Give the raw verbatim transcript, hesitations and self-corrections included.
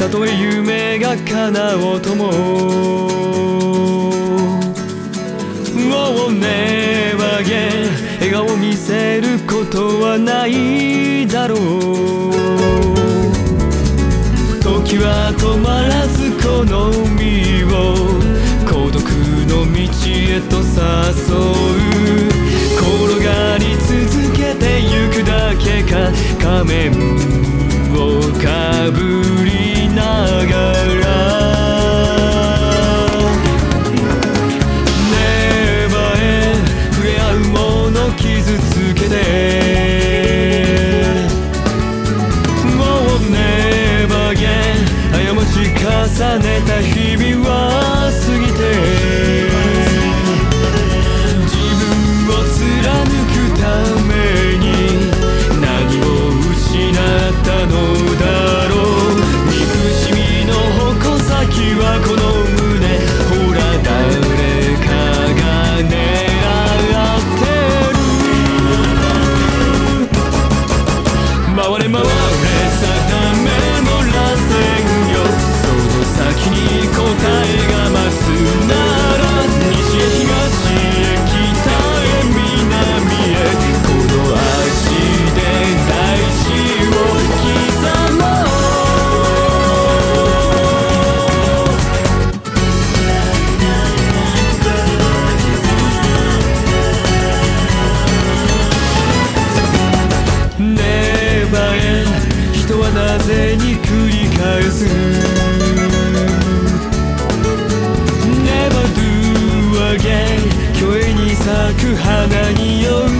たとえ夢が叶おうとも Oh never again 笑顔見せることはないだろう時は止まらずこの身を孤独の道へと誘う転がり続けてゆくだけか仮面をかぶりながら傷つけて Oh never again 過ち重ねた日々は過ぎて自分を貫くために何を失ったのだろう憎しみの矛先はこの胸ほら誰かが狙って回れ回れ定めもらせんよその先に答えが待つなら西へ東へ北へ南へこの足で大地を刻もう人はなぜに繰り返す Never do again 虚栄に咲く花に酔う